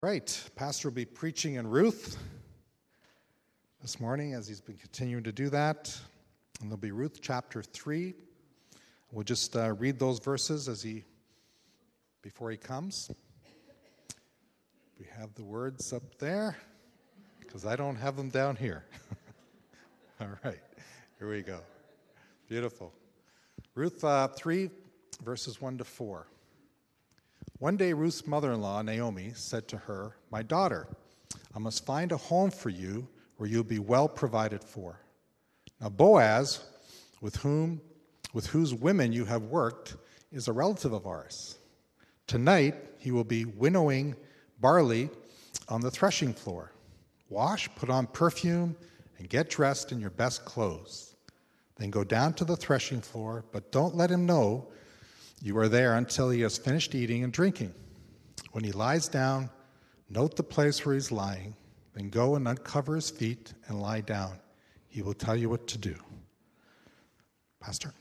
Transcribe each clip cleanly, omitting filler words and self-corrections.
Right, Pastor will be preaching in Ruth this morning as he's been continuing to do that. And there'll be Ruth chapter 3. We'll just read those verses before he comes. We have the words up there because I don't have them down here. All right, here we go. Beautiful. Ruth 3, verses 1 to 4. One day Ruth's mother-in-law, Naomi, said to her, "My daughter, I must find a home for you where you'll be well provided for. Now Boaz, with whose women you have worked, is a relative of ours. Tonight he will be winnowing barley on the threshing floor. Wash, put on perfume, and get dressed in your best clothes. Then go down to the threshing floor, but don't let him know you are there until he has finished eating and drinking. When he lies down, note the place where he's lying, then go and uncover his feet and lie down. He will tell you what to do." Pastor.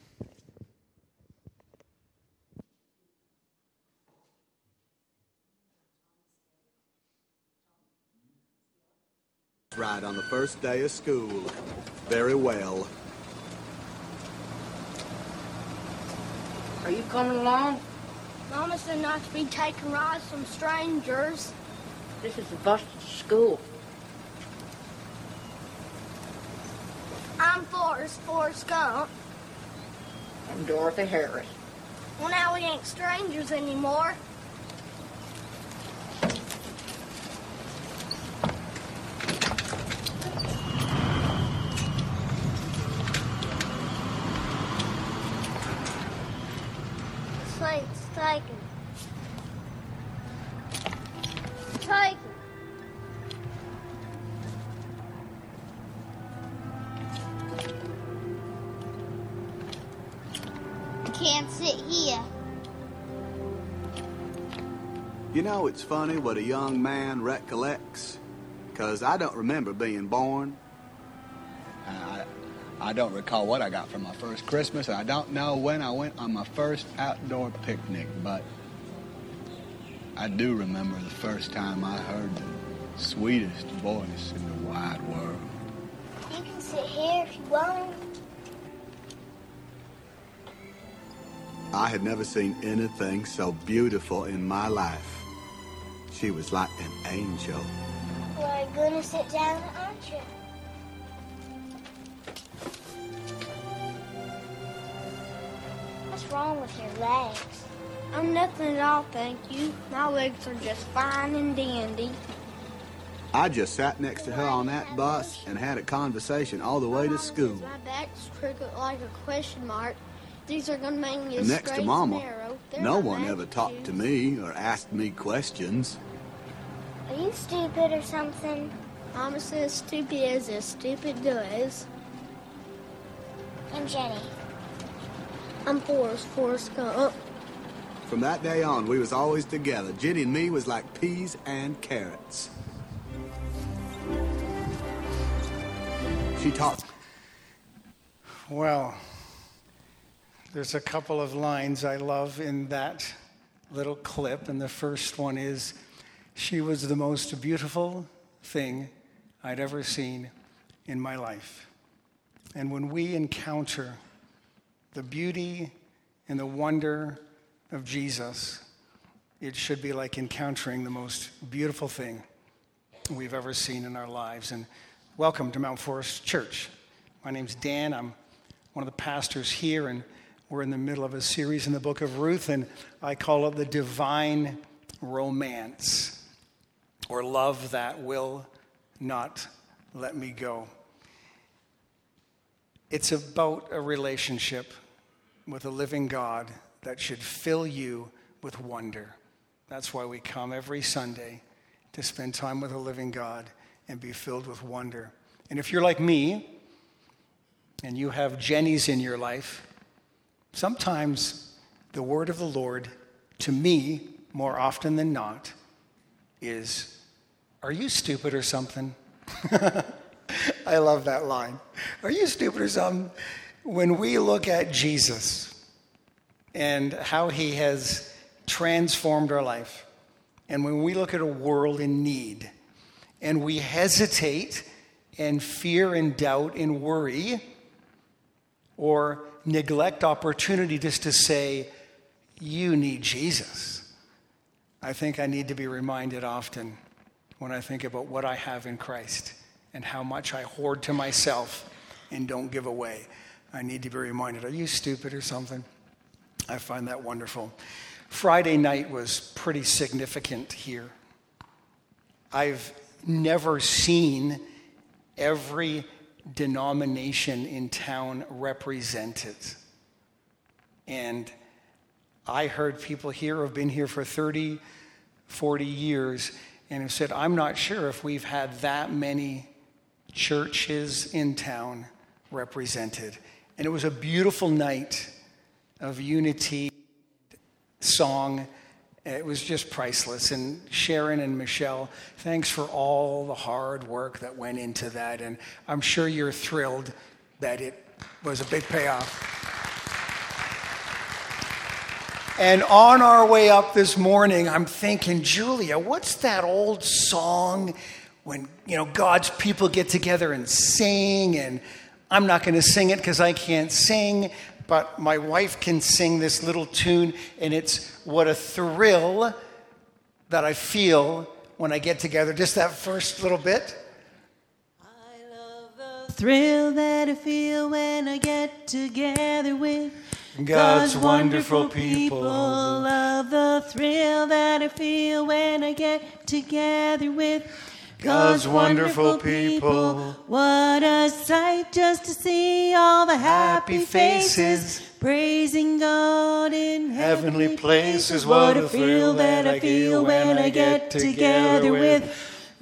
Right on the first day of school. Very well. Are you coming along? Mama said not to be taking rides from strangers. This is the bus to school. I'm Forrest Gump. I'm Dorothy Harris. Well, now we ain't strangers anymore. Slate's taken. Taken. I can't sit here. You know, it's funny what a young man recollects, 'cause I don't remember being born. I don't recall what I got for my first Christmas, and I don't know when I went on my first outdoor picnic, but I do remember the first time I heard the sweetest voice in the wide world. You can sit here if you want. I had never seen anything so beautiful in my life. She was like an angel. Well, you're gonna sit down, aren't you? What's wrong with your legs? I'm nothing at all, thank you. My legs are just fine and dandy. I just sat next to her on that bus and had a conversation all the way to school. My back's crooked like a question mark. These are gonna make me And next to straight Mama, and narrow. They're no not one magic ever talked to shoes. me or asked me questions. Are you stupid or something? Mama says stupid as stupid does. I'm Jenny. I'm Forrest Gump. From that day on, we was always together. Jenny and me was like peas and carrots. She taught. Well, there's a couple of lines I love in that little clip, and the first one is, "She was the most beautiful thing I'd ever seen in my life." And when we encounter the beauty and the wonder of Jesus, it should be like encountering the most beautiful thing we've ever seen in our lives. And welcome to Mount Forest Church. My name's Dan. I'm one of the pastors here, and we're in the middle of a series in the book of Ruth, and I call it the Divine Romance, or Love That Will Not Let Me Go. It's about a relationship with a living God that should fill you with wonder. That's why we come every Sunday, to spend time with a living God and be filled with wonder. And if you're like me, and you have Jennies in your life, sometimes the word of the Lord, to me, more often than not, is, "Are you stupid or something?" I love that line. Are you stupid or something? When we look at Jesus and how he has transformed our life, And when we look at a world in need, and we hesitate and fear and doubt and worry, or neglect opportunity just to say, you need Jesus, I think I need to be reminded often when I think about what I have in Christ and how much I hoard to myself and don't give away. I need to be reminded, are you stupid or something? I find that wonderful. Friday night was pretty significant here. I've never seen every denomination in town represented. And I heard people here who have been here for 30, 40 years and have said, I'm not sure if we've had that many churches in town represented. And it was a beautiful night of unity, song. It was just priceless. And Sharon and Michelle, thanks for all the hard work that went into that. And I'm sure you're thrilled that it was a big payoff. And on our way up this morning, I'm thinking, Julia, what's that old song when, God's people get together and sing? And I'm not going to sing it because I can't sing, but my wife can sing this little tune, and it's what a thrill that I feel when I get together. Just that first little bit. I love the thrill that I feel when I get together with God's wonderful people. Love the thrill that I feel when I get together with God's wonderful people. What a sight just to see all the happy faces praising God in heavenly places. What a thrill that I feel when I get together with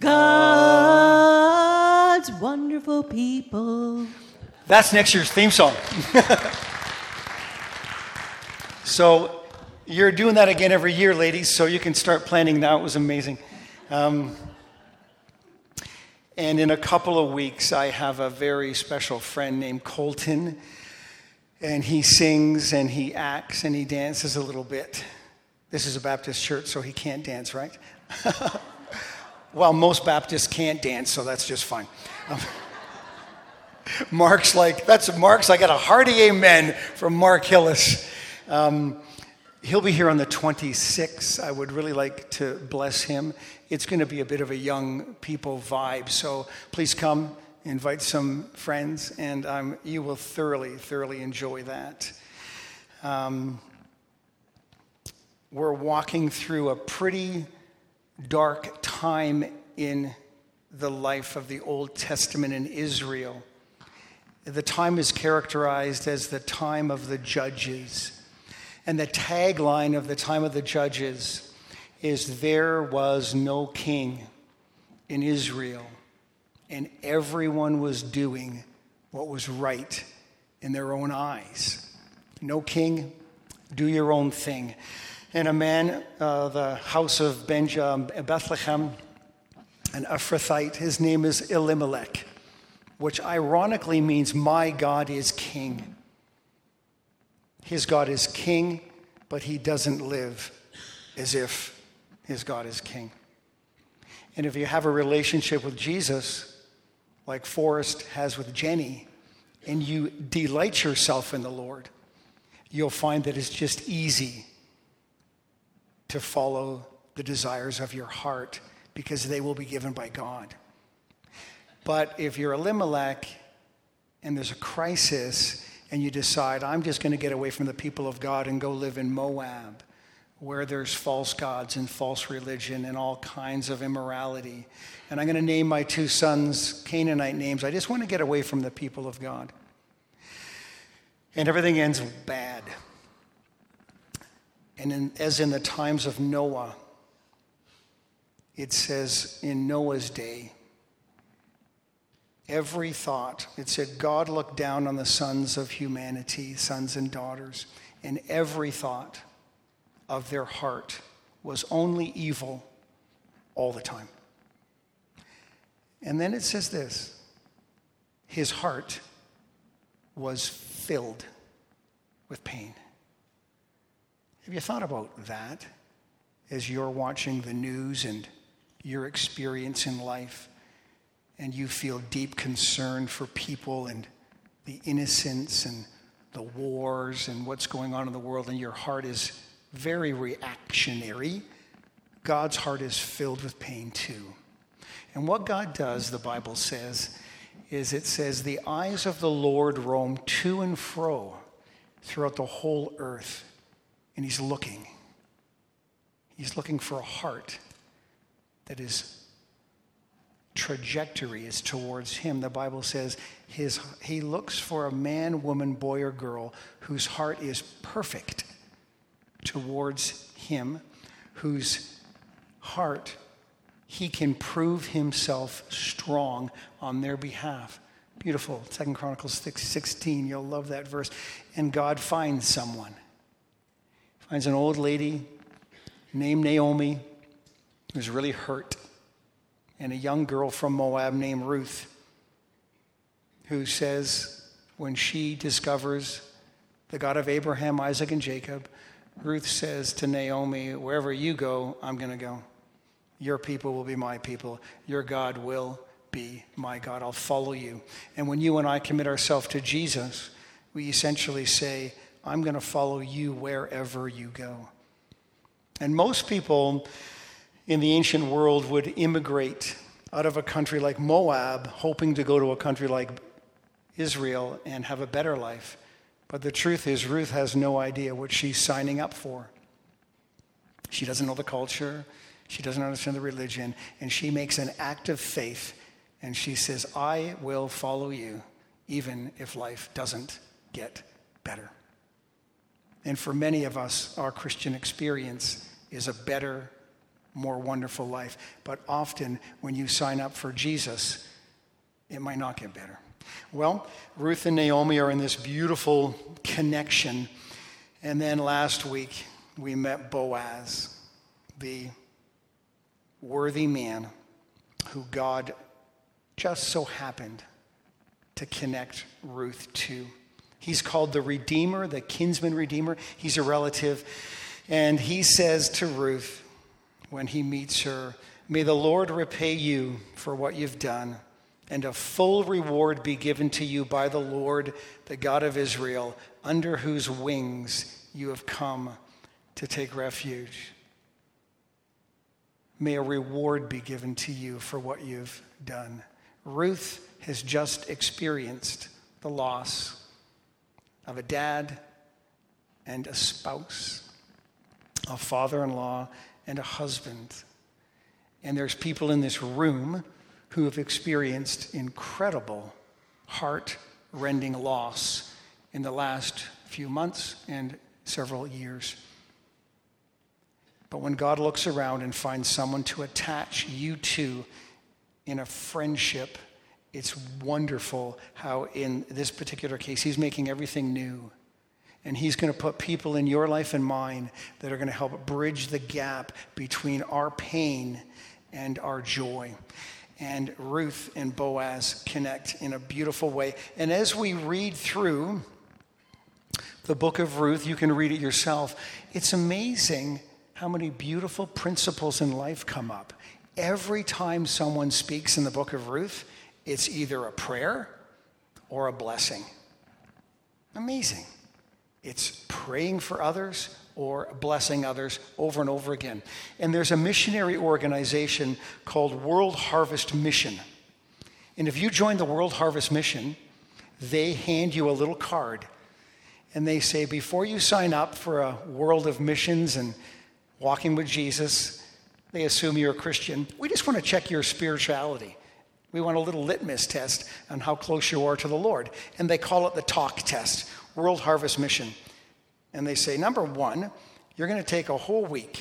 God's wonderful people. That's next year's theme song. So you're doing that again every year, ladies, so you can start planning now. It was amazing. And in a couple of weeks, I have a very special friend named Colton, and he sings and he acts and he dances a little bit. This is a Baptist church, so he can't dance, right? Well, most Baptists can't dance, so that's just fine. Mark's I got a hearty amen from Mark Hillis. He'll be here on the 26th. I would really like to bless him. It's going to be a bit of a young people vibe, so please come, invite some friends, and you will thoroughly, thoroughly enjoy that. We're walking through a pretty dark time in the life of the Old Testament in Israel. The time is characterized as the time of the judges. And the tagline of the time of the judges is, there was no king in Israel, and everyone was doing what was right in their own eyes. No king, do your own thing. And a man, the house of Bethlehem, an Ephrathite, his name is Elimelech, which ironically means, my God is king. His God is king, but he doesn't live as if his God is king. And if you have a relationship with Jesus, like Forrest has with Jenny, and you delight yourself in the Lord, you'll find that it's just easy to follow the desires of your heart because they will be given by God. But if you're Elimelech and there's a crisis, and you decide, I'm just going to get away from the people of God and go live in Moab, where there's false gods and false religion and all kinds of immorality. And I'm going to name my two sons Canaanite names. I just want to get away from the people of God. And everything ends bad. And as in the times of Noah, it says in Noah's day, every thought, it said, God looked down on the sons of humanity, sons and daughters, and every thought of their heart was only evil all the time. And then it says this, his heart was filled with pain. Have you thought about that? as you're watching the news and your experience in life, and you feel deep concern for people and the innocence and the wars and what's going on in the world, and your heart is very reactionary, God's heart is filled with pain too. And what God does, the Bible says, is it says, the eyes of the Lord roam to and fro throughout the whole earth, and he's looking. He's looking for a heart that his trajectory is towards him. The Bible says he looks for a man, woman, boy, or girl whose heart is perfect towards him, whose heart he can prove himself strong on their behalf. Beautiful. 2 Chronicles 6:16. You'll love that verse. And God finds someone. Finds an old lady named Naomi who's really hurt, and a young girl from Moab named Ruth, who says, when she discovers the God of Abraham, Isaac, and Jacob, Ruth says to Naomi, wherever you go, I'm going to go. Your people will be my people. Your God will be my God. I'll follow you. And when you and I commit ourselves to Jesus, we essentially say, I'm going to follow you wherever you go. And most people in the ancient world would immigrate out of a country like Moab, hoping to go to a country like Israel and have a better life. But the truth is, Ruth has no idea what she's signing up for. She doesn't know the culture. She doesn't understand the religion. And she makes an act of faith. And she says, I will follow you, even if life doesn't get better. And for many of us, our Christian experience is a better, more wonderful life. But often, when you sign up for Jesus, it might not get better. Well, Ruth and Naomi are in this beautiful connection. And then last week, we met Boaz, the worthy man who God just so happened to connect Ruth to. He's called the Redeemer, the kinsman Redeemer. He's a relative. And he says to Ruth, when he meets her, may the Lord repay you for what you've done, and a full reward be given to you by the Lord, the God of Israel, under whose wings you have come to take refuge. May a reward be given to you for what you've done. Ruth has just experienced the loss of a dad and a spouse, a father-in-law and a husband. And there's people in this room who have experienced incredible heart-rending loss in the last few months and several years. But when God looks around and finds someone to attach you to in a friendship, it's wonderful how in this particular case, he's making everything new. And he's going to put people in your life and mine that are going to help bridge the gap between our pain and our joy. And Ruth and Boaz connect in a beautiful way. And as we read through the book of Ruth, you can read it yourself. It's amazing how many beautiful principles in life come up. Every time someone speaks in the book of Ruth, it's either a prayer or a blessing. Amazing. It's praying for others or blessing others over and over again. And there's a missionary organization called World Harvest Mission. And if you join the World Harvest Mission, they hand you a little card. And they say, before you sign up for a world of missions and walking with Jesus, they assume you're a Christian. We just want to check your spirituality. We want a little litmus test on how close you are to the Lord. And they call it the talk test, World Harvest Mission. And they say, number one, you're going to take a whole week.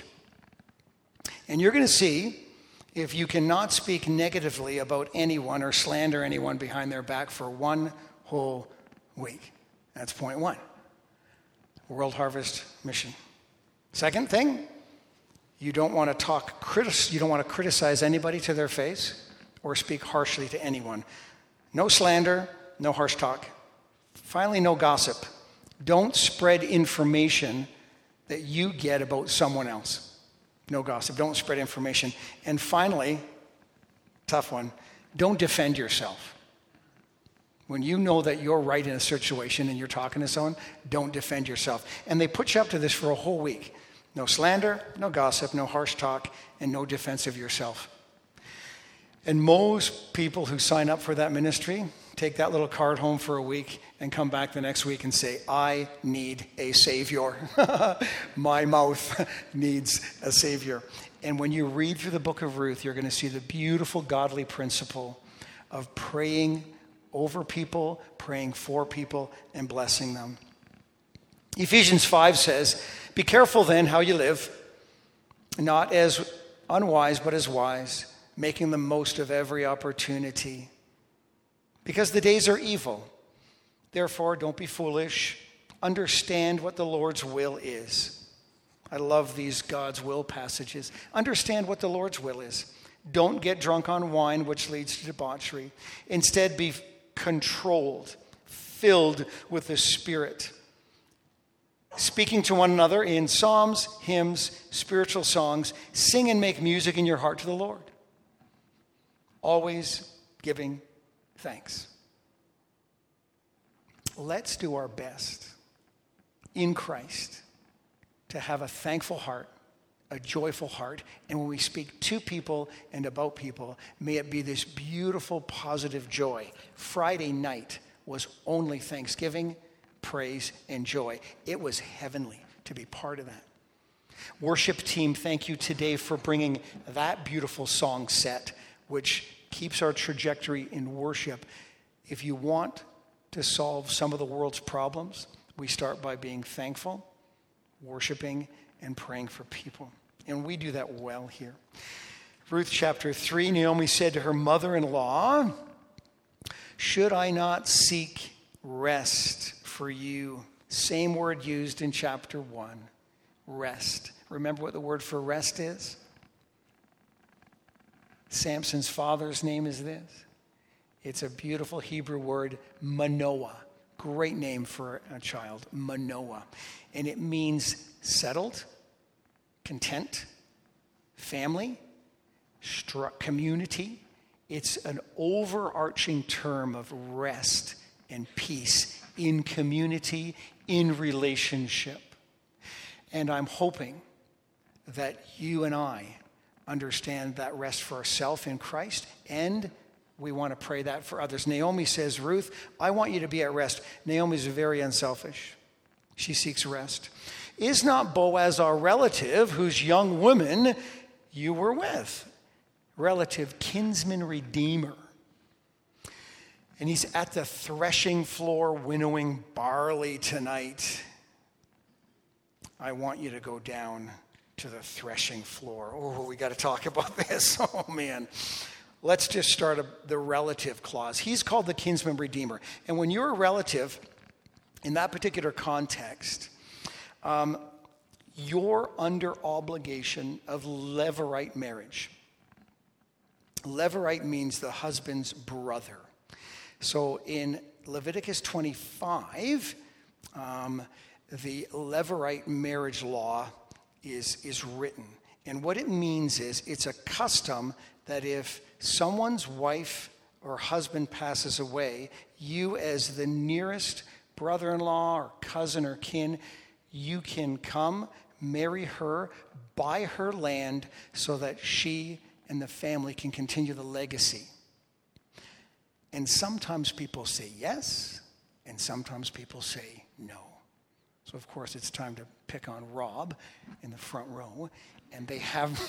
And you're going to see if you cannot speak negatively about anyone or slander anyone behind their back for one whole week. That's point one. World Harvest Mission. Second thing, you don't want to criticize anybody to their face or speak harshly to anyone. No slander, no harsh talk. Finally, no gossip. Don't spread information that you get about someone else. No gossip. Don't spread information. And finally, tough one, don't defend yourself. When you know that you're right in a situation and you're talking to someone, don't defend yourself. And they put you up to this for a whole week. No slander, no gossip, no harsh talk, and no defense of yourself. And most people who sign up for that ministry take that little card home for a week and come back the next week and say, I need a savior. My mouth needs a savior. And when you read through the book of Ruth, you're going to see the beautiful godly principle of praying over people, praying for people, and blessing them. Ephesians 5 says, be careful then how you live, not as unwise, but as wise, making the most of every opportunity. Because the days are evil. Therefore, don't be foolish. Understand what the Lord's will is. I love these God's will passages. Understand what the Lord's will is. Don't get drunk on wine, which leads to debauchery. Instead, be controlled, filled with the Spirit. Speaking to one another in psalms, hymns, spiritual songs, sing and make music in your heart to the Lord. Always giving thanks. Let's do our best in Christ to have a thankful heart, a joyful heart, and when we speak to people and about people, may it be this beautiful, positive joy. Friday night was only thanksgiving, praise, and joy. It was heavenly to be part of that. Worship team, thank you today for bringing that beautiful song set, which keeps our trajectory in worship. If you want to solve some of the world's problems, we start by being thankful, worshiping, and praying for people. And we do that well here. Ruth chapter 3, Naomi said to her mother-in-law, should I not seek rest for you? Same word used in chapter 1, rest. Remember what the word for rest is? Samson's father's name is this. It's a beautiful Hebrew word, Manoah. Great name for a child, Manoah. And it means settled, content, family, community. It's an overarching term of rest and peace in community, in relationship. And I'm hoping that you and I understand that rest for ourselves in Christ, and we want to pray that for others. Naomi says, Ruth, I want you to be at rest. Naomi's very unselfish. She seeks rest. Is not Boaz our relative, whose young woman you were with? Relative, kinsman, redeemer. And he's at the threshing floor winnowing barley tonight. I want you to go down to the threshing floor. Oh, we got to talk about this. Oh, man. Let's just start the relative clause. He's called the kinsman redeemer. And when you're a relative, in that particular context, you're under obligation of levirate marriage. Levirate means the husband's brother. So in Leviticus 25, the levirate marriage law is written. And what it means is it's a custom that if someone's wife or husband passes away, you as the nearest brother-in-law or cousin or kin, you can come, marry her, buy her land so that she and the family can continue the legacy. And sometimes people say yes, and sometimes people say no. So, of course, it's time to pick on Rob in the front row. And they have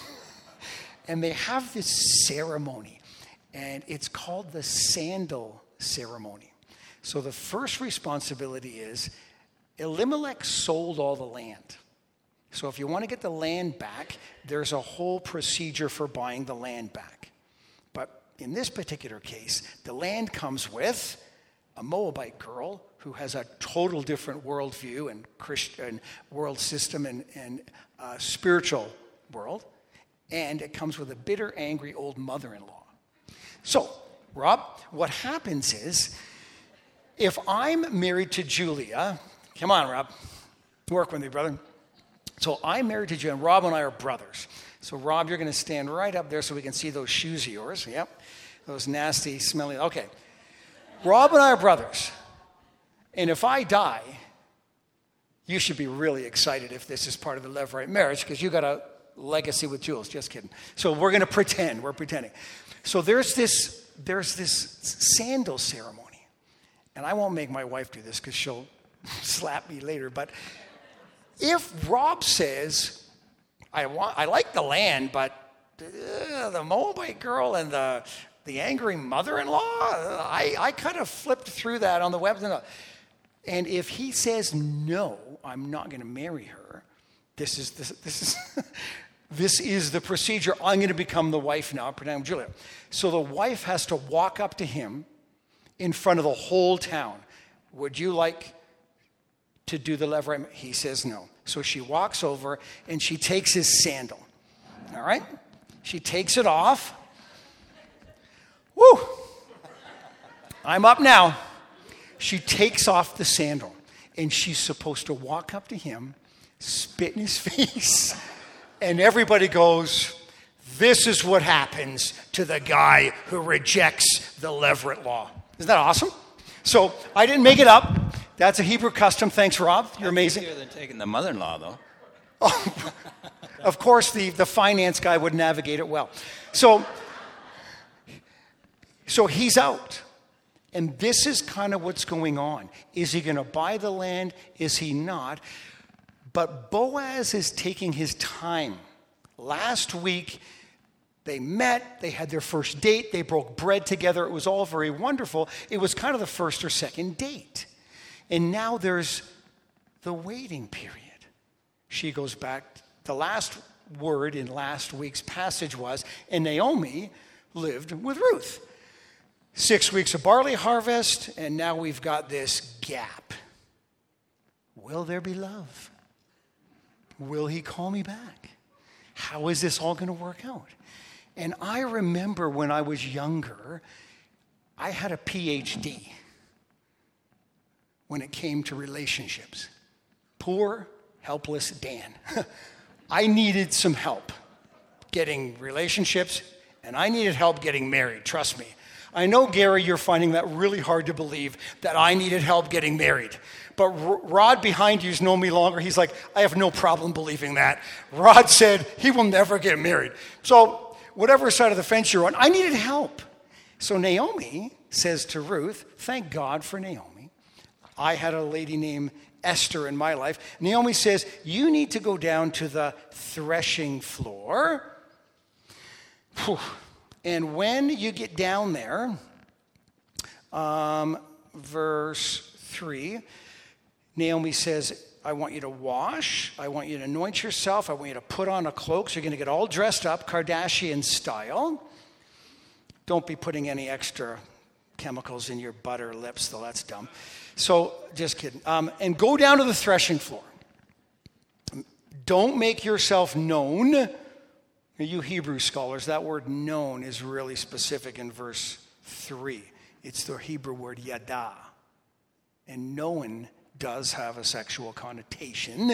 this ceremony, and it's called the sandal ceremony. So the first responsibility is Elimelech sold all the land. So if you want to get the land back, there's a whole procedure for buying the land back. But in this particular case, the land comes with a Moabite girl who has a total different worldview and Christian world system and spiritual world. And it comes with a bitter, angry old mother-in-law. So, Rob, what happens is, if I'm married to Julia, come on, Rob, work with me, brother. So I'm married to Julia, and Rob and I are brothers. So, Rob, you're going to stand right up there so we can see those shoes of yours. Yep. Those nasty, smelly. Okay. Rob and I are brothers. And if I die, you should be really excited if this is part of the Levirate marriage because you got a legacy with Jules. Just kidding. So we're going to pretend. We're pretending. So there's this sandal ceremony. And I won't make my wife do this because she'll slap me later. But if Rob says, I like the land, but the Moabite girl and the angry mother-in-law, I kind of flipped through that on the web. And if he says, no, I'm not going to marry her, this is this is the procedure. I'm going to become the wife now. Pretend I'm Julia. So the wife has to walk up to him in front of the whole town. Would you like to do the Levirate? He says no. So she walks over and she takes his sandal. All right? She takes it off. Woo! I'm up now. She takes off the sandal and she's supposed to walk up to him, spit in his face, and everybody goes, this is what happens to the guy who rejects the Levirate law. Isn't that awesome? So I didn't make it up. That's a Hebrew custom. Thanks, Rob. You're amazing. Easier than taking the mother-in-law, though. Oh, of course, the finance guy would navigate it well. So he's out. And this is kind of what's going on. Is he going to buy the land? Is he not? But Boaz is taking his time. Last week, they met. They had their first date. They broke bread together. It was all very wonderful. It was kind of the first or second date. And now there's the waiting period. She goes back. The last word in last week's passage was, and Naomi lived with Ruth. 6 weeks of barley harvest, and now we've got this gap. Will there be love? Will he call me back? How is this all going to work out? And I remember when I was younger, I had a PhD when it came to relationships. Poor, helpless Dan. I needed some help getting relationships, and I needed help getting married, trust me. I know, Gary, you're finding that really hard to believe that I needed help getting married. But Rod behind you's known me longer. He's like, I have no problem believing that. Rod said he will never get married. So whatever side of the fence you're on, I needed help. So Naomi says to Ruth, thank God for Naomi. I had a lady named Esther in my life. Naomi says, you need to go down to the threshing floor. Whew. And when you get down there, verse 3, Naomi says, I want you to wash. I want you to anoint yourself. I want you to put on a cloak. So you're going to get all dressed up, Kardashian style. Don't be putting any extra chemicals in your butt or lips, though. That's dumb. So just kidding. And go down to the threshing floor. Don't make yourself known. You Hebrew scholars, that word known is really specific in verse 3. It's the Hebrew word yada. And known does have a sexual connotation.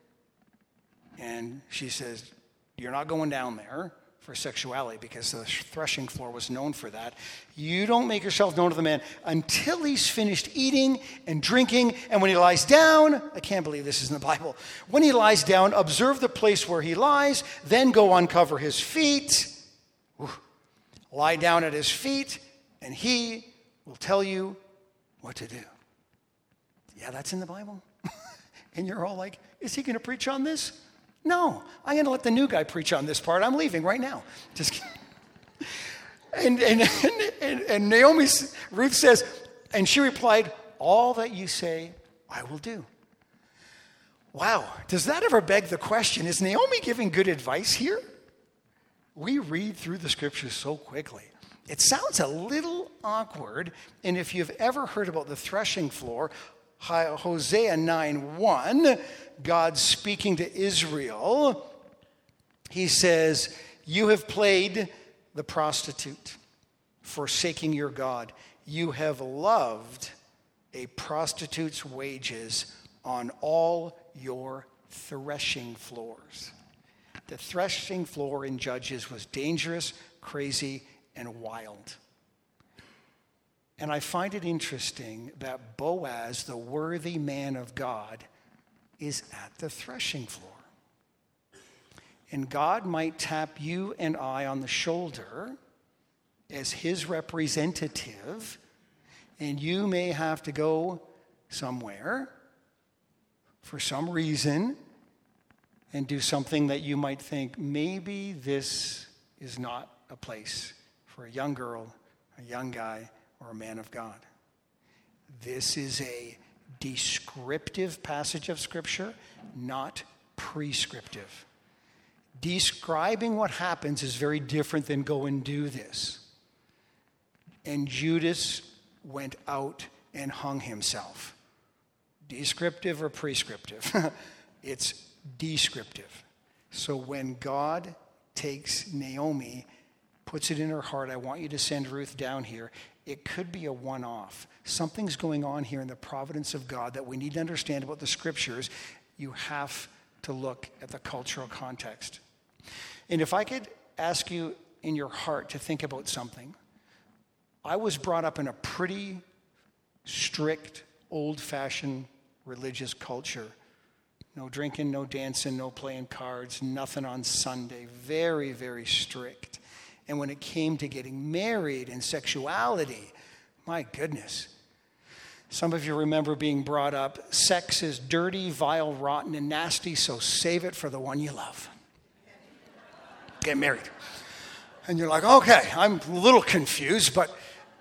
And she says, you're not going down there for sexuality because the threshing floor was known for that. You don't make yourself known to the man until he's finished eating and drinking. And when he lies down, I can't believe this is in the Bible. When he lies down, observe the place where he lies, then go uncover his feet. Lie down at his feet, and he will tell you what to do. Yeah, that's in the Bible. And you're all like, is he going to preach on this? No, I'm going to let the new guy preach on this part. I'm leaving right now. Just kidding. And Ruth says, and she replied, all that you say, I will do. Wow, does that ever beg the question, is Naomi giving good advice here? We read through the scriptures so quickly. It sounds a little awkward, and if you've ever heard about the threshing floor, Hosea 9:1, God speaking to Israel, he says, you have played the prostitute, forsaking your God. You have loved a prostitute's wages on all your threshing floors. The threshing floor in Judges was dangerous, crazy, and wild. And I find it interesting that Boaz, the worthy man of God, is at the threshing floor. And God might tap you and I on the shoulder as his representative, and you may have to go somewhere for some reason and do something that you might think, maybe this is not a place for a young girl, a young guy, or a man of God. This is a descriptive passage of Scripture, not prescriptive. Describing what happens is very different than go and do this. And Judas went out and hung himself. Descriptive or prescriptive? It's descriptive. So when God takes Naomi, puts it in her heart, I want you to send Ruth down here, it could be a one-off. Something's going on here in the providence of God that we need to understand about the Scriptures. You have to look at the cultural context. And if I could ask you in your heart to think about something, I was brought up in a pretty strict, old-fashioned religious culture. No drinking, no dancing, no playing cards, nothing on Sunday. Very, very strict. And when it came to getting married and sexuality, my goodness. Some of you remember being brought up, sex is dirty, vile, rotten, and nasty, so save it for the one you love. Get married. And you're like, okay, I'm a little confused, but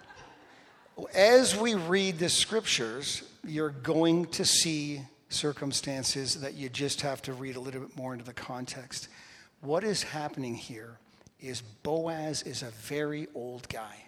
as we read the Scriptures, you're going to see circumstances that you just have to read a little bit more into the context. What is happening here is Boaz is a very old guy.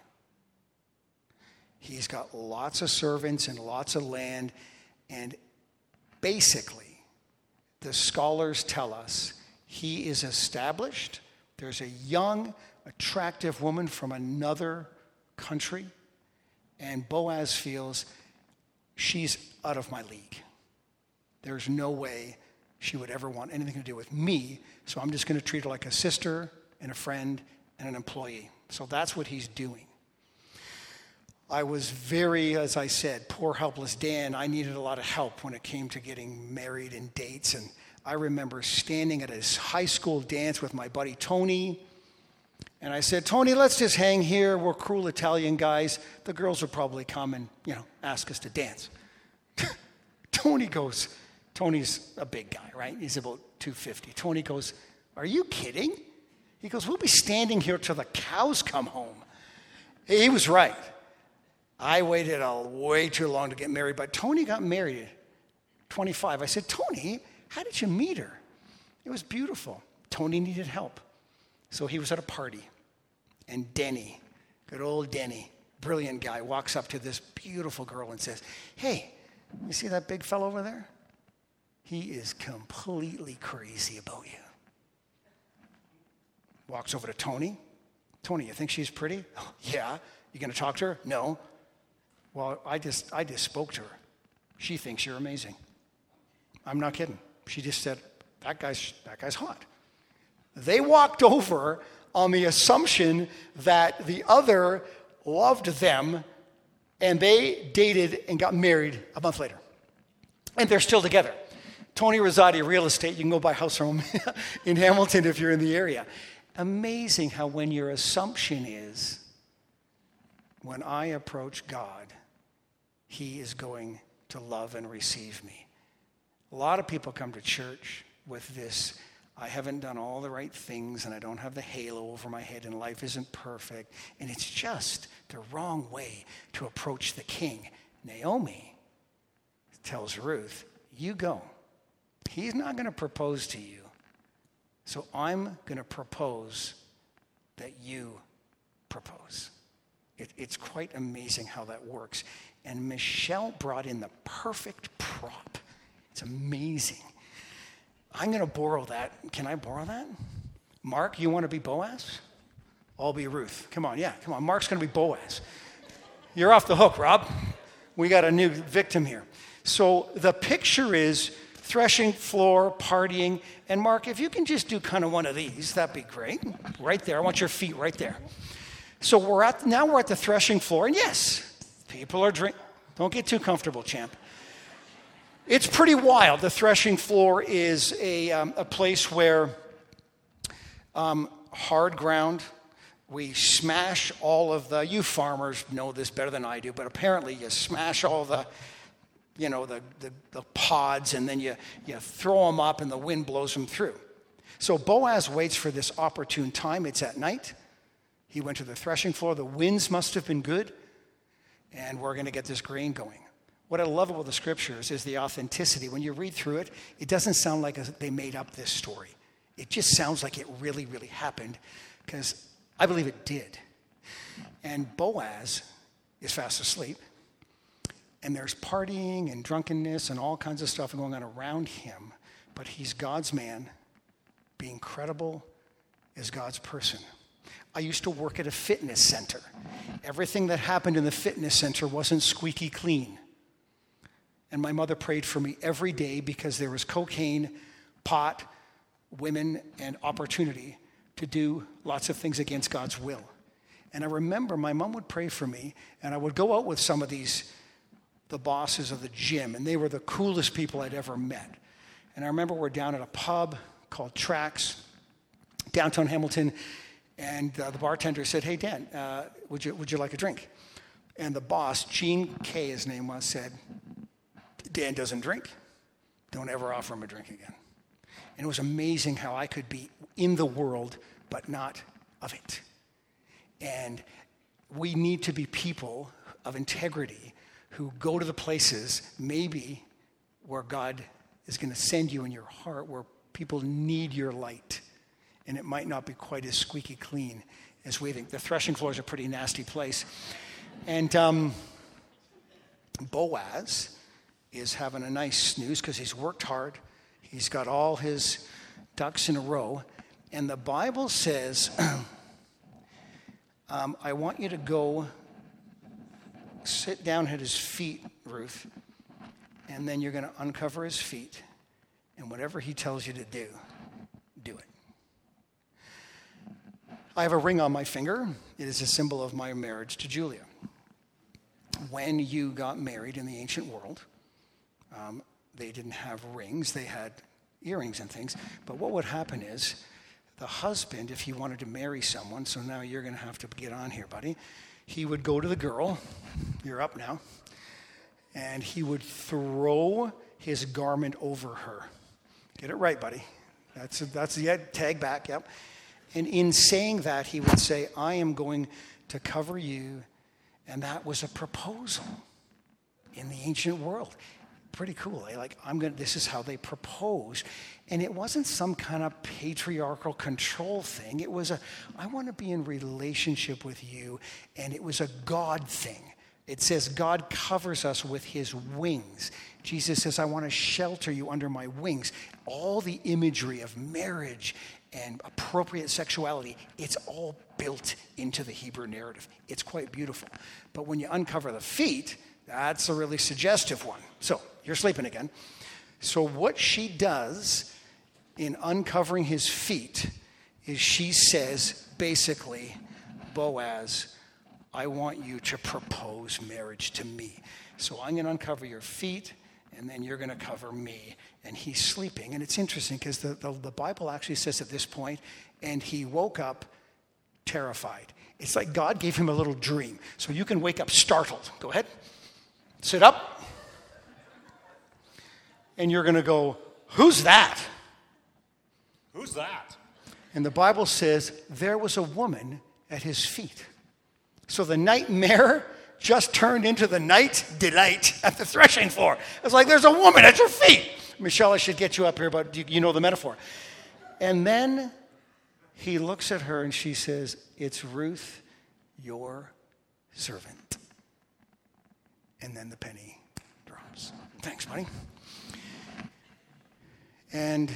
He's got lots of servants and lots of land, and basically, the scholars tell us he is established. There's a young, attractive woman from another country, and Boaz feels she's out of my league. There's no way she would ever want anything to do with me, so I'm just going to treat her like a sister and a friend and an employee. So that's what he's doing. I was very, as I said, poor, helpless Dan. I needed a lot of help when it came to getting married and dates. And I remember standing at his high school dance with my buddy Tony. And I said, Tony, let's just hang here. We're cruel Italian guys. The girls will probably come and, ask us to dance. Tony goes, Tony's a big guy, right? He's about 250. Tony goes, are you kidding? He goes, we'll be standing here till the cows come home. He was right. I waited way too long to get married, but Tony got married at 25. I said, Tony, how did you meet her? It was beautiful. Tony needed help. So he was at a party, and Denny, good old Denny, brilliant guy, walks up to this beautiful girl and says, hey, you see that big fellow over there? He is completely crazy about you. Walks over to Tony. Tony, you think she's pretty? Oh, yeah. You going to talk to her? No. Well, I just spoke to her. She thinks you're amazing. I'm not kidding. She just said, that guy's hot. They walked over on the assumption that the other loved them, and they dated and got married a month later. And they're still together. Tony Rosati, real estate. You can go buy a house from him in Hamilton if you're in the area. Amazing how when your assumption is, when I approach God, he is going to love and receive me. A lot of people come to church with this, I haven't done all the right things and I don't have the halo over my head and life isn't perfect. And it's just the wrong way to approach the king. Naomi tells Ruth, you go. He's not going to propose to you. So I'm going to propose that you propose. It's quite amazing how that works. And Michelle brought in the perfect prop. It's amazing. I'm going to borrow that. Can I borrow that? Mark, you want to be Boaz? I'll be Ruth. Come on, yeah, come on. Mark's going to be Boaz. You're off the hook, Rob. We got a new victim here. So the picture is threshing floor, partying. And Mark, if you can just do kind of one of these, that'd be great. Right there. I want your feet right there. So we're at the threshing floor. And yes, people are drinking. Don't get too comfortable, champ. It's pretty wild. The threshing floor is a place where hard ground. We smash all of the, you farmers know this better than I do, but apparently you smash all the pods, and then you throw them up and the wind blows them through. So Boaz waits for this opportune time. It's at night. He went to the threshing floor. The winds must have been good, and we're going to get this grain going. What I love about the scriptures is the authenticity. When you read through it, it doesn't sound like they made up this story. It just sounds like it really, really happened, because I believe it did. And Boaz is fast asleep, and there's partying and drunkenness and all kinds of stuff going on around him, but he's God's man, being credible as God's person. I used to work at a fitness center. Everything that happened in the fitness center wasn't squeaky clean. And my mother prayed for me every day because there was cocaine, pot, women, and opportunity to do lots of things against God's will. And I remember my mom would pray for me, and I would go out with some of the bosses of the gym, and they were the coolest people I'd ever met. And I remember we're down at a pub called Trax, downtown Hamilton, and the bartender said, "Hey, Dan, would you like a drink?" And the boss, Gene K, his name was, said, "Dan doesn't drink. Don't ever offer him a drink again." And it was amazing how I could be in the world, but not of it. And we need to be people of integrity who go to the places maybe where God is going to send you in your heart, where people need your light. And it might not be quite as squeaky clean as we think. The threshing floor is a pretty nasty place. And Boaz is having a nice snooze because he's worked hard. He's got all his ducks in a row. And the Bible says, I want you to go sit down at his feet, Ruth, and then you're going to uncover his feet. And whatever he tells you to do, do it. I have a ring on my finger. It is a symbol of my marriage to Julia. When you got married in the ancient world, they didn't have rings. They had earrings and things. But what would happen is the husband, if he wanted to marry someone, so now you're going to have to get on here, buddy, he would go to the girl, you're up now, and he would throw his garment over her. Get it right, buddy. That's the tag back, yep. And in saying that, he would say, "I am going to cover you." And that was a proposal in the ancient world. Pretty cool. This is how they proposed. And it wasn't some kind of patriarchal control thing. It was I want to be in relationship with you. And it was a God thing. It says God covers us with his wings. Jesus says, "I want to shelter you under my wings." All the imagery of marriage and appropriate sexuality, it's all built into the Hebrew narrative. It's quite beautiful. But when you uncover the feet, that's a really suggestive one. So, you're sleeping again. So what she does in uncovering his feet is she says, basically, "Boaz, I want you to propose marriage to me. So I'm going to uncover your feet, and then you're going to cover me." And he's sleeping. And it's interesting because the Bible actually says at this point, and he woke up terrified. It's like God gave him a little dream. So you can wake up startled. Go ahead. Sit up. And you're going to go, "Who's that?" Who's that? And the Bible says there was a woman at his feet. So the nightmare just turned into the night delight at the threshing floor. It's like, there's a woman at your feet. Michelle, I should get you up here, but you know the metaphor. And then he looks at her and she says, "It's Ruth, your servant." And then the penny drops. Thanks, buddy. And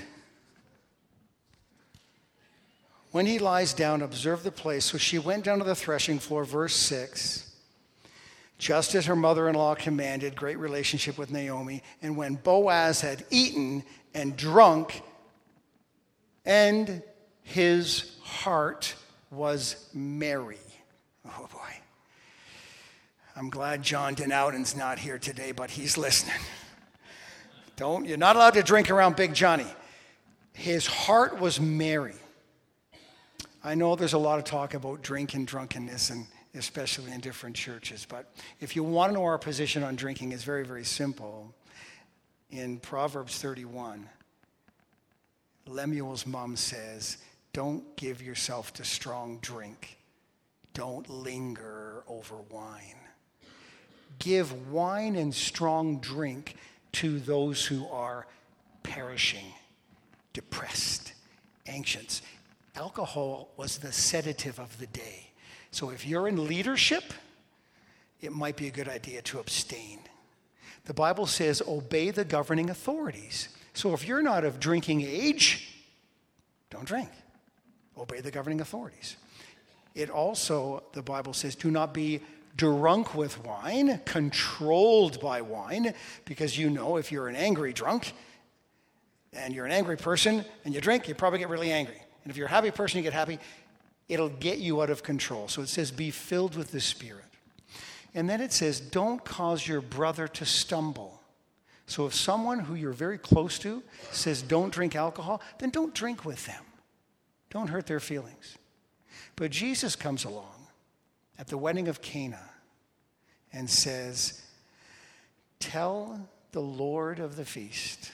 when he lies down, observe the place. So she went down to the threshing floor, verse 6. just as her mother-in-law commanded, great relationship with Naomi. And when Boaz had eaten and drunk, and his heart was merry. Oh boy. I'm glad John Denouden's not here today, but he's listening. You're not allowed to drink around Big Johnny. His heart was merry. I know there's a lot of talk about drink and drunkenness, and especially in different churches, but if you want to know our position on drinking, it's very, very simple. In Proverbs 31, Lemuel's mom says, don't give yourself to strong drink. Don't linger over wine. Give wine and strong drink to those who are perishing, depressed, anxious. Alcohol was the sedative of the day. So if you're in leadership, it might be a good idea to abstain. The Bible says, obey the governing authorities. So if you're not of drinking age, don't drink. Obey the governing authorities. It also, the Bible says, do not be drunk with wine, controlled by wine, because you know if you're an angry drunk and you're an angry person and you drink, you probably get really angry. And if you're a happy person, you get happy. It'll get you out of control. So it says, be filled with the Spirit. And then it says, don't cause your brother to stumble. So if someone who you're very close to says, don't drink alcohol, then don't drink with them. Don't hurt their feelings. But Jesus comes along at the wedding of Cana and says, tell the Lord of the feast,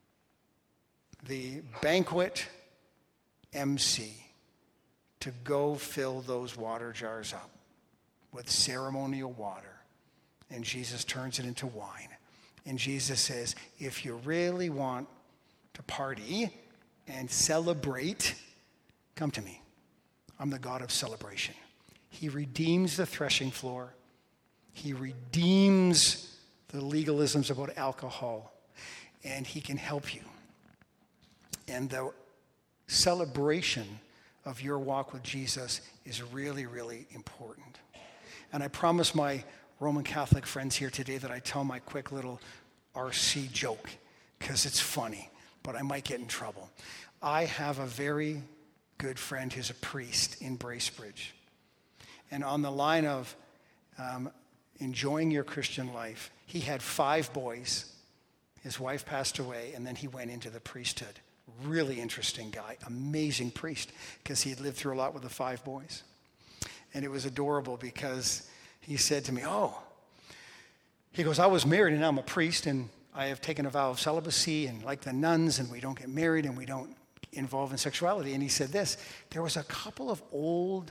the banquet MC, to go fill those water jars up with ceremonial water. And Jesus turns it into wine. And Jesus says, if you really want to party and celebrate, come to me. I'm the God of celebration. He redeems the threshing floor. He redeems the legalisms about alcohol. And he can help you. And the celebration of your walk with Jesus is really, really important. And I promise my Roman Catholic friends here today that I tell my quick little RC joke, because it's funny, but I might get in trouble. I have a very good friend who's a priest in Bracebridge. And on the line of enjoying your Christian life, he had 5 boys. His wife passed away, and then he went into the priesthood. Really interesting guy, amazing priest, because he had lived through a lot with the 5 boys. And it was adorable because he said to me, he goes, I was married and now I'm a priest and I have taken a vow of celibacy and like the nuns, and we don't get married and we don't involve in sexuality. And he said this, there was a couple of old,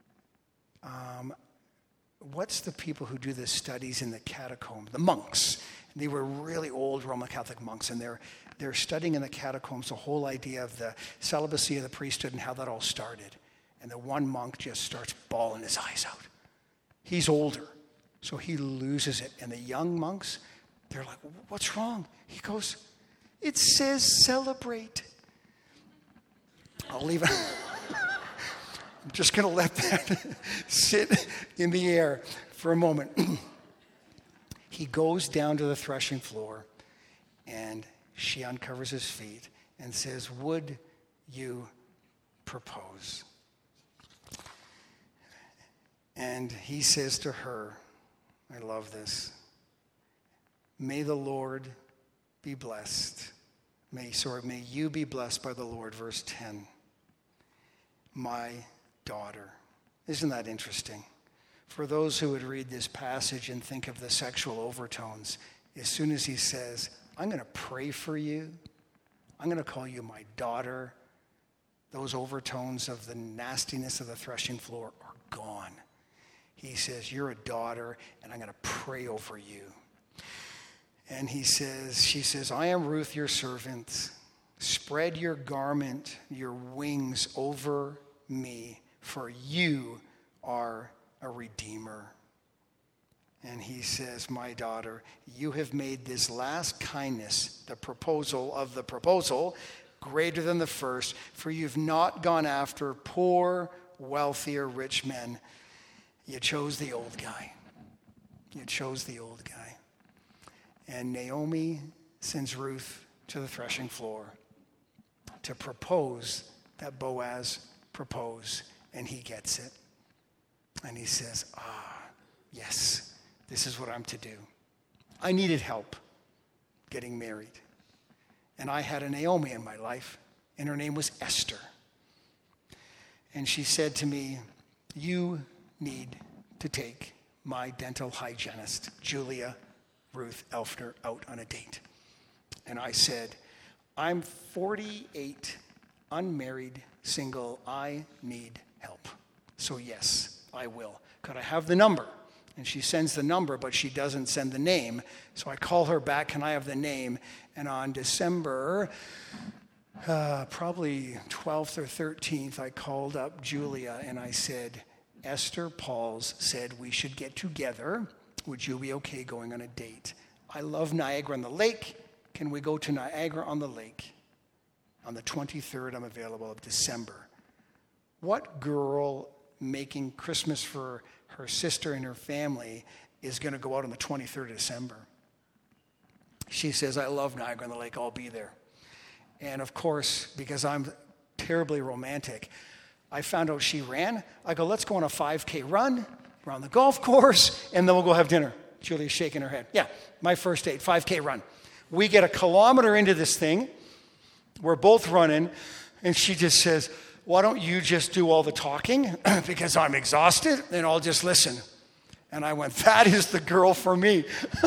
what's the people who do the studies in the catacomb? The monks. They were really old Roman Catholic monks, and they're studying in the catacombs the whole idea of the celibacy of the priesthood and how that all started. And the one monk just starts bawling his eyes out. He's older, so he loses it. And the young monks, they're like, what's wrong? He goes, it says celebrate. I'll leave it. I'm just going to let that sit in the air for a moment. He goes down to the threshing floor, and she uncovers his feet and says, would you propose? And he says to her, I love this, may the Lord be blessed. May you be blessed by the Lord. Verse 10, my daughter. Isn't that interesting? For those who would read this passage and think of the sexual overtones, as soon as he says, I'm going to pray for you, I'm going to call you my daughter, those overtones of the nastiness of the threshing floor are gone. He says, you're a daughter, and I'm going to pray over you. And she says, I am Ruth, your servant. Spread your garment, your wings over me, for you are a redeemer. And he says, my daughter, you have made this last kindness, the proposal of the proposal, greater than the first, for you've not gone after poor, wealthy, or rich men. You chose the old guy. You chose the old guy. And Naomi sends Ruth to the threshing floor to propose that Boaz propose, and he gets it. And he says, yes, this is what I'm to do. I needed help getting married. And I had a Naomi in my life, and her name was Esther. And she said to me, you need to take my dental hygienist, Julia Ruth Elfner, out on a date. And I said, I'm 48, unmarried, single. I need help. So yes, I will. Could I have the number? And she sends the number, but she doesn't send the name. So I call her back, can I have the name? And on December, probably 12th or 13th, I called up Julia and I said, Esther Pauls said we should get together. Would you be okay going on a date? I love Niagara on the Lake. Can we go to Niagara on the Lake? On the 23rd, I'm available of December. What girl making Christmas for her sister and her family is going to go out on the 23rd of December? She says, I love Niagara on the Lake. I'll be there. And of course, because I'm terribly romantic, I found out she ran. I go, let's go on a 5K run around the golf course, and then we'll go have dinner. Julia's shaking her head. Yeah, my first date, 5K run. We get a kilometer into this thing. We're both running, and she just says, why don't you just do all the talking because I'm exhausted, and I'll just listen. And I went, that is the girl for me.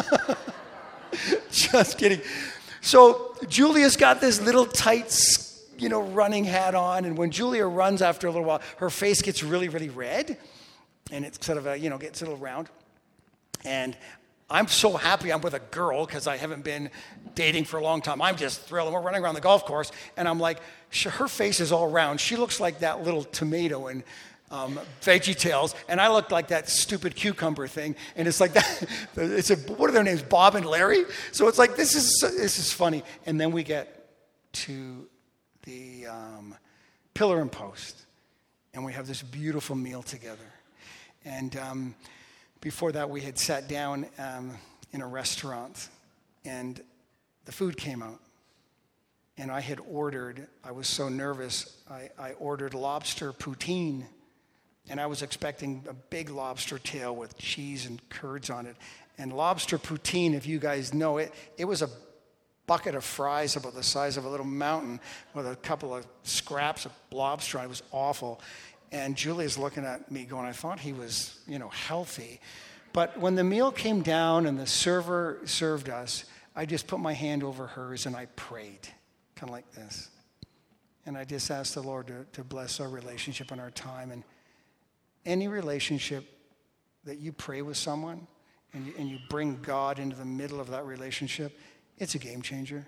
Just kidding. So Julia's got this little tight, running hat on, and when Julia runs after a little while, her face gets really, really red, and it's sort of gets a little round. And I'm so happy I'm with a girl because I haven't been dating for a long time. I'm just thrilled. And we're running around the golf course, and I'm like, her face is all round. She looks like that little tomato in VeggieTales, and I look like that stupid cucumber thing. And it's like that. What are their names? Bob and Larry. So it's like this is funny. And then we get to the pillar and post, and we have this beautiful meal together. And before that, we had sat down in a restaurant, and the food came out. And I had ordered, I was so nervous, I ordered lobster poutine. And I was expecting a big lobster tail with cheese and curds on it. And lobster poutine, if you guys know it, it was a bucket of fries about the size of a little mountain with a couple of scraps of lobster. It was awful. And Julia's looking at me going, I thought he was, healthy. But when the meal came down and the server served us, I just put my hand over hers and I prayed, kind of like this. And I just asked the Lord to bless our relationship and our time. And any relationship that you pray with someone and you bring God into the middle of that relationship, it's a game changer.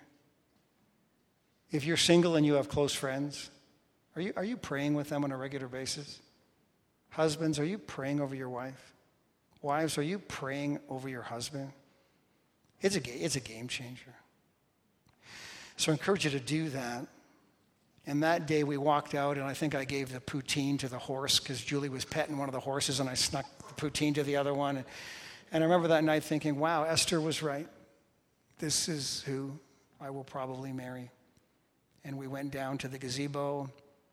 If you're single and you have close friends, are you praying with them on a regular basis? Husbands, are you praying over your wife? Wives, are you praying over your husband? It's a game changer. So I encourage you to do that. And that day we walked out, and I think I gave the poutine to the horse because Julie was petting one of the horses, and I snuck the poutine to the other one. And I remember that night thinking, wow, Esther was right. This is who I will probably marry. And we went down to the gazebo,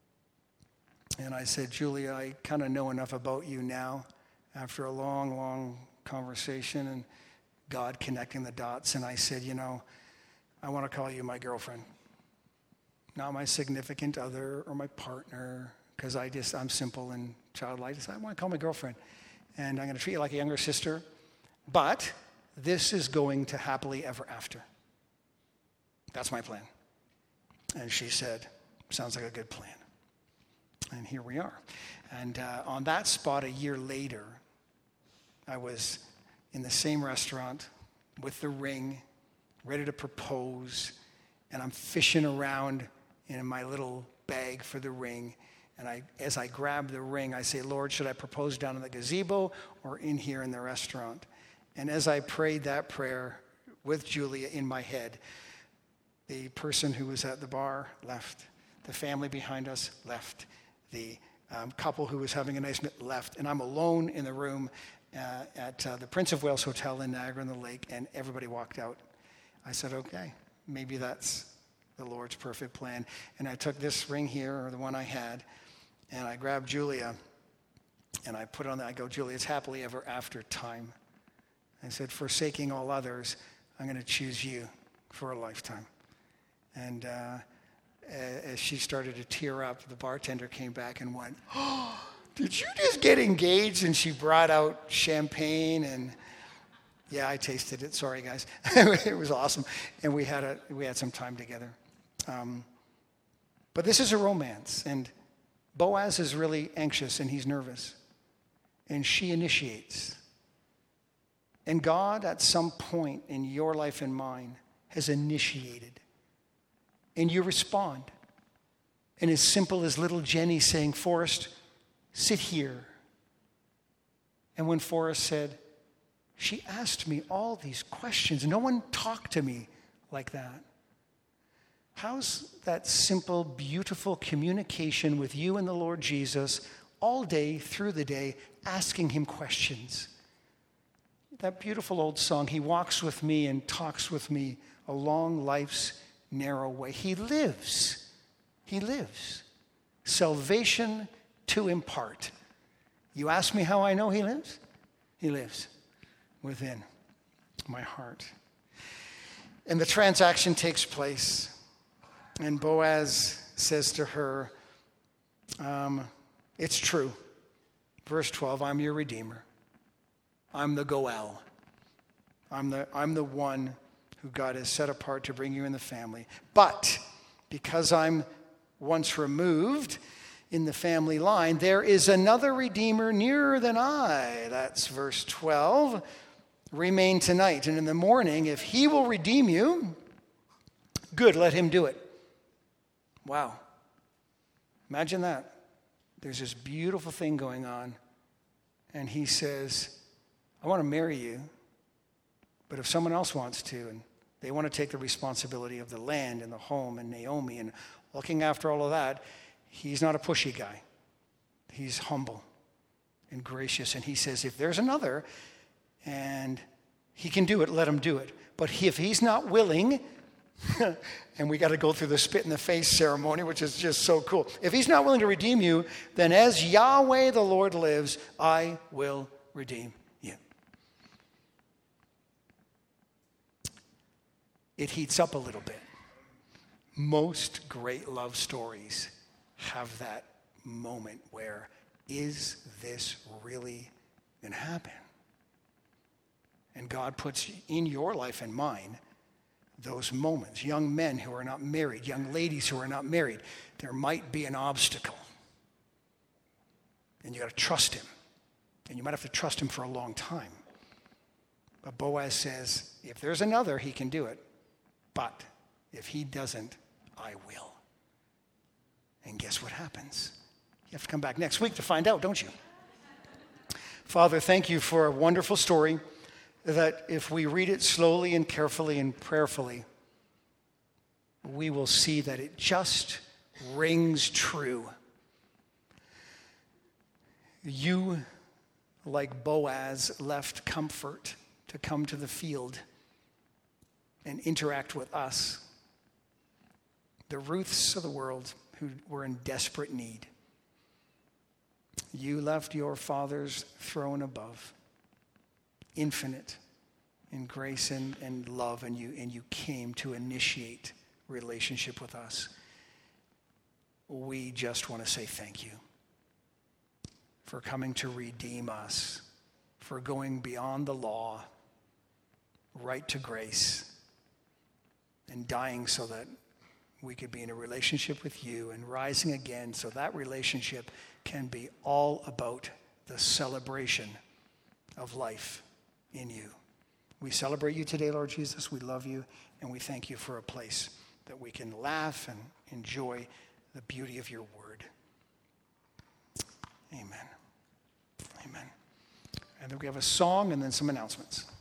and I said, Julia, I kind of know enough about you now after a long, long conversation and God connecting the dots. And I said, I want to call you my girlfriend. Not my significant other or my partner, because I'm simple and childlike. I want to call my girlfriend. And I'm going to treat you like a younger sister. But this is going to happily ever after. That's my plan. And she said, sounds like a good plan. And here we are. And on that spot a year later, I was in the same restaurant with the ring, ready to propose. And I'm fishing around in my little bag for the ring. And as I grab the ring, I say, Lord, should I propose down in the gazebo or in here in the restaurant? And as I prayed that prayer with Julia in my head, the person who was at the bar left. The family behind us left. The couple who was having a nice meal left. And I'm alone in the room. at the Prince of Wales Hotel in Niagara-on-the-Lake, and everybody walked out. I said, okay, maybe that's the Lord's perfect plan. And I took this ring here, or the one I had, and I grabbed Julia, and I put it on there. I go, Julia, it's happily ever after time. I said, forsaking all others, I'm going to choose you for a lifetime. And as she started to tear up, the bartender came back and went, oh, did you just get engaged? And she brought out champagne, and yeah, I tasted it. Sorry, guys. It was awesome. And we had some time together. But this is a romance, and Boaz is really anxious, and he's nervous. And she initiates. And God, at some point in your life and mine, has initiated. And you respond. And as simple as little Jenny saying, Forrest, sit here. And when Forrest said, she asked me all these questions. No one talked to me like that. How's that simple, beautiful communication with you and the Lord Jesus all day through the day, asking him questions? That beautiful old song, he walks with me and talks with me along life's narrow way. He lives. He lives. Salvation to impart. You ask me how I know he lives? He lives within my heart. And the transaction takes place. And Boaz says to her, it's true. Verse 12, I'm your redeemer. I'm the Goel. I'm the one who God has set apart to bring you in the family. But because I'm once removed in the family line, there is another redeemer nearer than I. That's verse 12. Remain tonight, and in the morning, if he will redeem you, good, let him do it. Wow. Imagine that. There's this beautiful thing going on, and he says, I want to marry you, but if someone else wants to, and they want to take the responsibility of the land and the home and Naomi and looking after all of that, he's not a pushy guy. He's humble and gracious, and he says, if there's another, and he can do it, let him do it. But if he's not willing, and we got to go through the spit in the face ceremony, which is just so cool. If he's not willing to redeem you, then as Yahweh the Lord lives, I will redeem you. It heats up a little bit. Most great love stories have that moment where, is this really going to happen? And God puts in your life and mine those moments. Young men who are not married, young ladies who are not married, there might be an obstacle. And you got to trust him. And you might have to trust him for a long time. But Boaz says, if there's another, he can do it. But if he doesn't, I will. And guess what happens? You have to come back next week to find out, don't you? Father, thank you for a wonderful story that if we read it slowly and carefully and prayerfully, we will see that it just rings true. You, like Boaz, left comfort to come to the field and interact with us, the Ruths of the world who were in desperate need. You left your Father's throne above, infinite in grace and love, and you came to initiate relationship with us. We just want to say thank you for coming to redeem us, for going beyond the law, right to grace, and dying so that we could be in a relationship with you, and rising again so that relationship can be all about the celebration of life in you. We celebrate you today, Lord Jesus. We love you, and we thank you for a place that we can laugh and enjoy the beauty of your word. Amen. Amen. And then we have a song and then some announcements.